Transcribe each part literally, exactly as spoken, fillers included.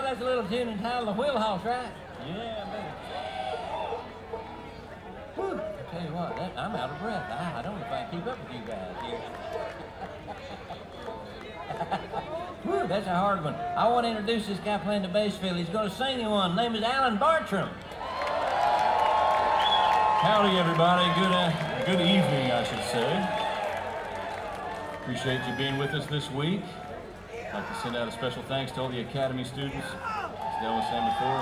that's a little tune entitled The Wheelhouse, right? Yeah, baby. Whew. I tell you what, that, I'm out of breath. I, I don't know if I can keep up with you guys here. Whew, that's a hard one. I want to introduce this guy playing the bass fiddle. He's going to sing you one. His name is Alan Bartram. Howdy, everybody. Good, uh, good evening, I should say. Appreciate you being with us this week. I'd like to send out a special thanks to all the Academy students. As Dale was saying before.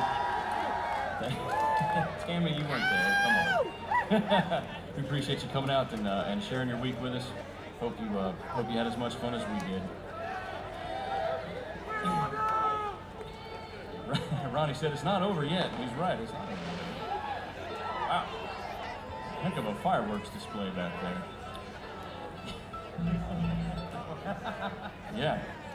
Tammy, you weren't there. Come on. We appreciate you coming out and, uh, and sharing your week with us. Hope you, uh, hope you had as much fun as we did. Ronnie said it's not over yet. He's right. It's not over yet. Wow. Heck of a fireworks display back there. Yeah.